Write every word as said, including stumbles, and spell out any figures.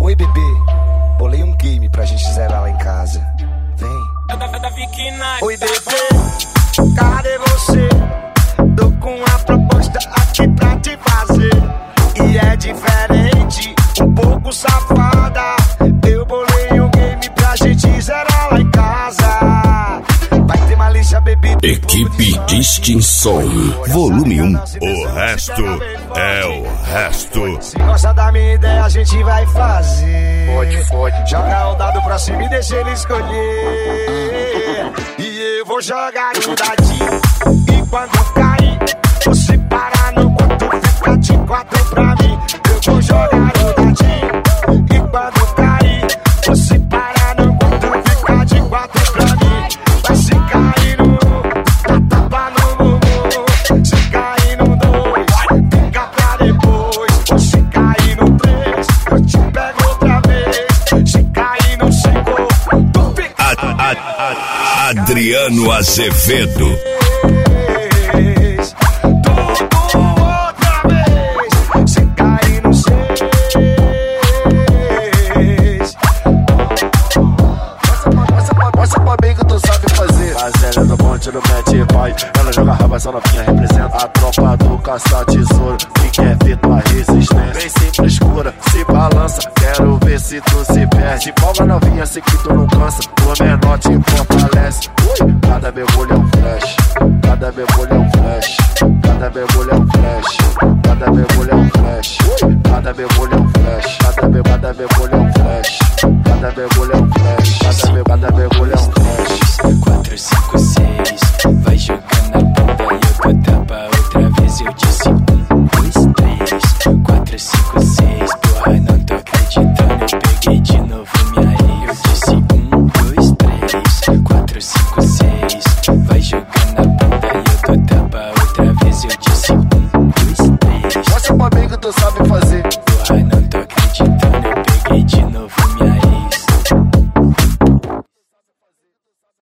Oi, bebê, bolei um game pra gente zerar lá em casa. Vem. Oi, bebê, cadê você? Tô com uma proposta aqui pra te fazer. E é diferente, um pouco safada. Eu bolei um game pra gente zerar lá em casa. Vai ter malícia, bebida. Equipe Extinção, volume um. O resto é o resto. Se gosta da minha ideia, a gente vai fazer. Pode, pode. Joga o dado pra cima e deixa ele escolher. E eu vou jogar o dadinho. E quando cair, você para no quanto fica de quatro pra mim. Eu vou jogar o dadinho. E quando cair, você para no quanto fica de quatro pra mim. Vai se cair no dá tapa no bumbum. Se cair no dois, fica pra depois. Se cair no três, eu te pego outra vez. Se cair no cinco, tu fica. A, a, a, Adriano Azevedo. Fazendo no monte do mete vai. Ela joga raba, essa novinha representa a tropa do caça-tesouro. Que quer ver tua resistência bem simples, escura, se balança. Quero ver se tu se perde. Folga novinha, sei que tu não cansa. O menor te fortalece. Ui, cada mergulho é um flash. Cada mergulho é um flash. Cada mergulho é um flash. Cada mergulho é um flash. Ui, cada mergulho é um flash. Cada mergulho é um flash. Cada mergulho é um flash. Cada mergulho é um flash. quatro, cinco, seis.